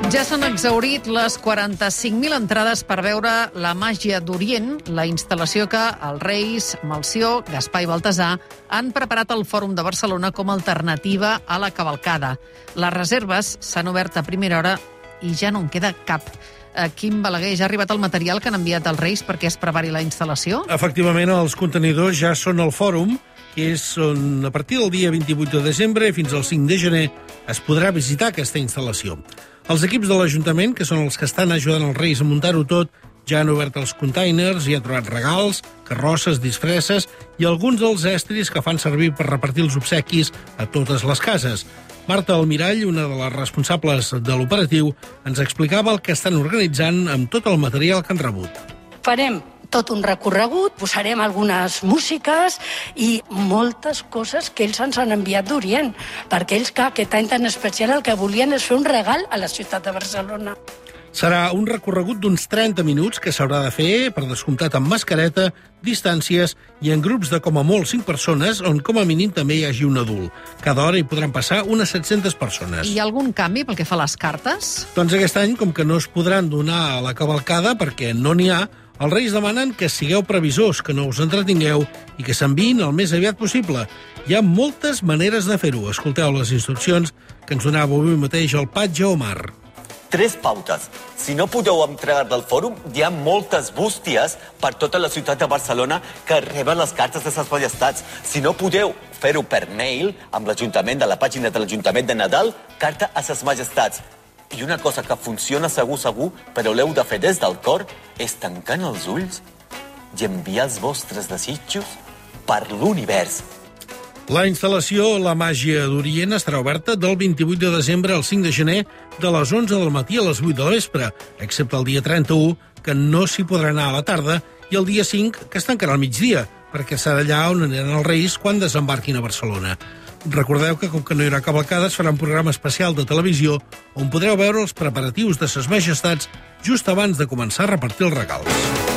Ja s'han exhaurit les 45.000 entrades per veure la màgia d'Orient, la instal·lació que els Reis, Melcior, Gaspar i Baltasar han preparat al Fòrum de Barcelona com a alternativa a la cavalcada. Les reserves s'han obert a primera hora i ja no en queda cap. Quim Balaguer, ja ha arribat el material que han enviat els Reis perquè es prepari la instal·lació? Efectivament, els contenidors ja són al Fòrum, que és on a partir del dia 28 de desembre fins al 5 de gener es podrà visitar aquesta instal·lació. Els equips de l'Ajuntament, que són els que estan ajudant els Reis a muntar-ho tot, ja han obert els containers i han trobat regals, carrosses, disfresses i alguns dels estris que fan servir per repartir els obsequis a totes les cases. Marta Almirall, una de les responsables de l'operatiu, ens explicava el que estan organitzant amb tot el material que han rebut. Farem tot un recorregut, posarem algunes músiques i moltes coses que ells ens han enviat d'Orient, perquè ells que aquest any tan especial el que volien és fer un regal a la ciutat de Barcelona. Serà un recorregut d'uns 30 minuts que s'haurà de fer, per descomptat amb mascareta, distàncies i en grups de com a molt 5 persones, on com a mínim també hi hagi un adult. Cada hora hi podran passar unes 700 persones. Hi ha algun canvi pel que fa a les cartes? Doncs aquest any, com que no es podran donar a la cavalcada perquè no n'hi ha, els Reis demanen que sigueu previsors, que no us entretingueu i que s'enviïn el més aviat possible. Hi ha moltes maneres de fer-ho. Escolteu les instruccions que ens donava avui mateix el patge Omar. 3 pautes. Si no podeu entregar del fòrum, hi ha moltes bústies per tota la ciutat de Barcelona que reben les cartes de ses majestats. Si no podeu fer-ho per mail, amb l'Ajuntament, de la pàgina de l'Ajuntament de Nadal, carta a ses majestats. I una cosa que funciona segur, però l'heu de fer des del cor, és tancant els ulls i enviar els vostres desitjos per l'univers. La instal·lació La Màgia d'Orient estarà oberta del 28 de desembre al 5 de gener de les 11 del matí a les 8 de la vespre, excepte el dia 31, que no s'hi podrà anar a la tarda, i el dia 5, que es tancarà al migdia, perquè serà allà on aniran els Reis quan desembarquin a Barcelona. Recordeu que, com que no hi haurà cavalcada, es farà un programa especial de televisió on podreu veure els preparatius de ses majestats just abans de començar a repartir els regals.